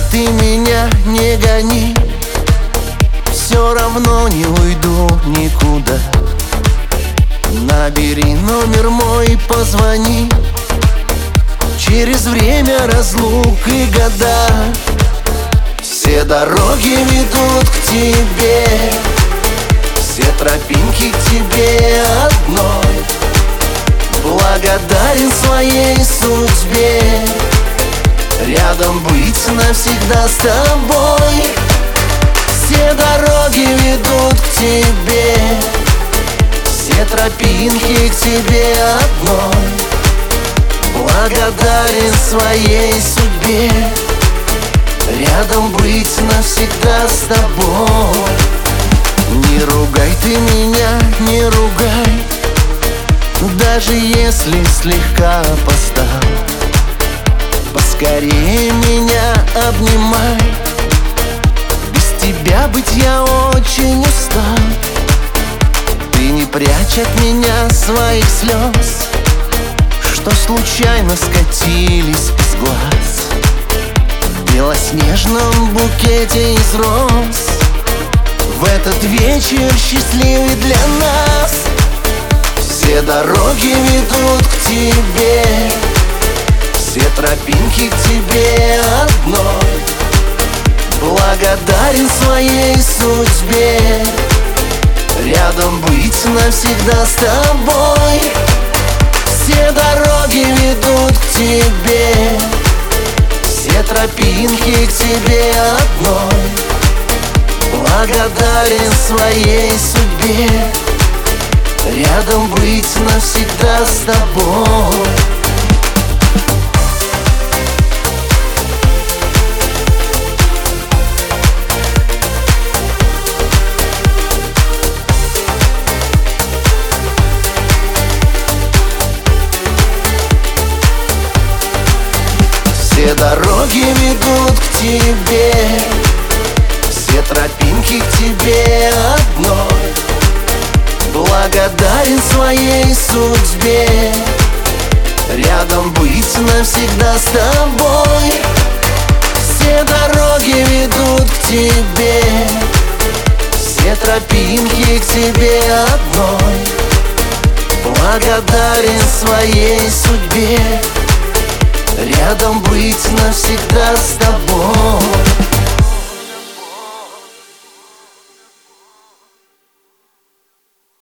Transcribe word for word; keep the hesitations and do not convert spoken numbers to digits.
ты меня не гони, все равно не уйду никуда. Набери номер мой, позвони. Через время разлук и года все дороги ведут к тебе, все тропинки к тебе одной. Благодарен своей судьбе рядом быть навсегда с тобой. Все дороги ведут к тебе, все тропинки к тебе одной. Благодарен своей судьбе рядом быть навсегда с тобой. Не ругай ты меня, не ругай, даже если слегка опоздал. Поскорее меня обнимай, без тебя быть я очень устал. Ты не прячь от меня своих слез, что случайно скатились из глаз. В белоснежном букете из роз в этот вечер счастливый для нас. Все дороги ведут к тебе, все тропинки к тебе одной. Благодарен своей судьбе рядом быть навсегда с тобой. Все дороги ведут к тебе, все тропинки к тебе одной. Благодарен своей судьбе рядом быть навсегда с тобой. Все дороги ведут к тебе, все тропинки к тебе одной. Благодарен своей судьбе рядом быть навсегда с тобой. Все дороги ведут к тебе, все тропинки к тебе одной. Благодарен своей судьбе рядом быть навсегда с тобой.